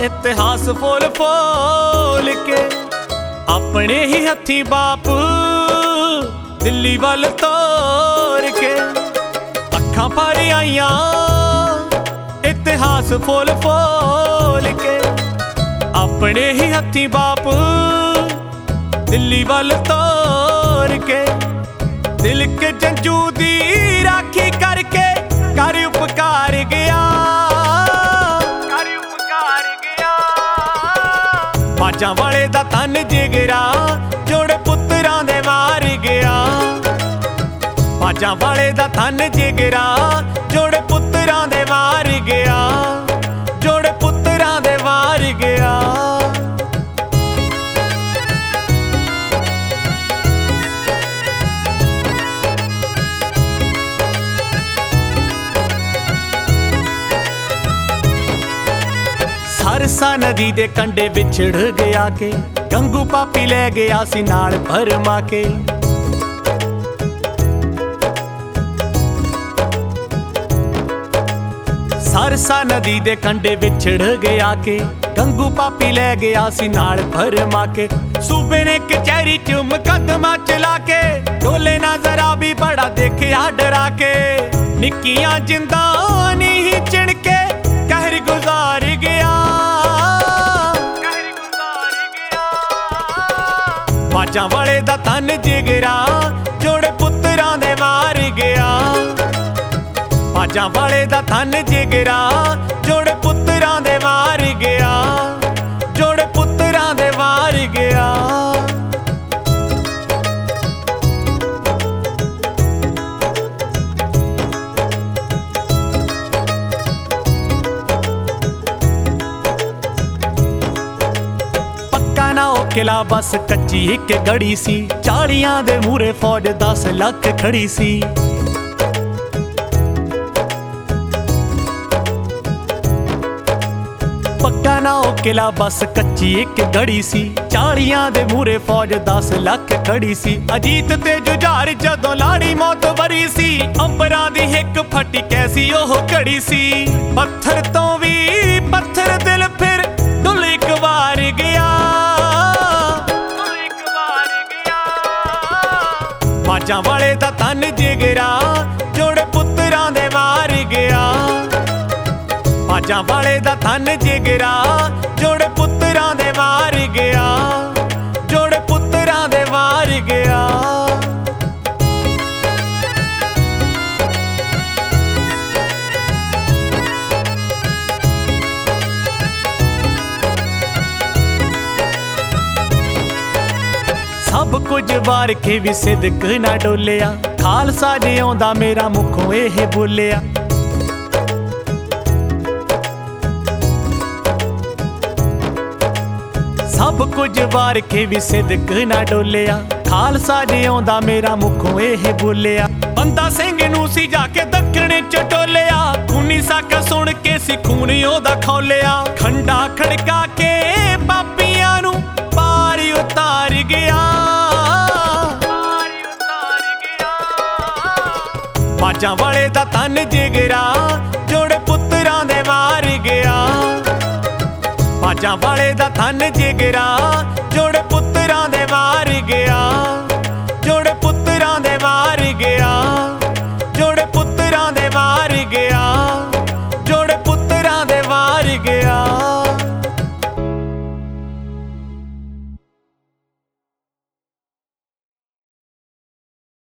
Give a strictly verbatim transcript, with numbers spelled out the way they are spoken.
इतिहास फोल फोल के अपने ही हथी बाप दिल्ली वल तोर के अखां भर आईयां इतिहास फोल फोल के अपने ही हथी बाप दिल्ली वल तोर के दिल के जंजू दी राखी करके कर उपकार गया कर उपकार गया बाजां वाले दा तन जिगरा जोड़े पुत्रां दे मार गया बाजां वाले दा तन जिगरा जोड़े पुत्रां दे मार गया जोड़े पुत्रां दे मार गया सरसा नदी दे कंडे विछड़ गया के गंगू पापी ले गया सी नाल भरमा के सरसा नदी दे कंडे विछड़ गया के गंगू पापी ले गया सी नाल भरमा के सूबे ने कचहरी च मुकदमा चला के डोले ना जरा भी बड़ा देखिया डरा के निक्कियां जिंदा नहीं चिणके कहर गुजार गया बाजां वाले दा तन जिगरा जोड़े पुत्रां दे मार गया बाजां वाले दा तन जिगरा जोड़े पुत्रां दे मार गया जोड़े पुत्रां दे मार गया किला बस कच्ची एक गड़ी सी चालियां दे मूरे फौज दस लख खड़ी सी पक्का ना ओ किला बस कच्ची एक गड़ी सी चालियां दे मूरे फौज दस लख खड़ी सी अजीत ते जुझार जदों लाड़ी मौत वरी सी अंबरां दी हिक फटी कैसी ओह घड़ी सी पत्थर तो भी पत्थर दिल फिर डुल एक वार गया बाजां वाले दा तन जिगरा जोड़े पुत्रां दे मार गया बाजां वाले दा तन जिगरा जोड़े पुत्रां दे मार गया जोड़े पुत्रां दे मार गया सब कुछ वार के भी सिदक ना डोलिया खालसा जिउंदा मेरा मुखों एह बोलिया सब कुछ वार के भी सिदक ना डोलिया खालसा जिउंदा मेरा मुखों एह बोलिया बंदा सिंह नूं सी जाके दक्षिण च टोलिया खूनी साका सुन के सी खून ओहदा खौलिया खंडा खड़का के पापियां नूं पार उतार गया बाजां वाले दा तन जिगरा जोड़े पुत्रां दे मार गया बाजां वाले दा तन जिगरा जोड़े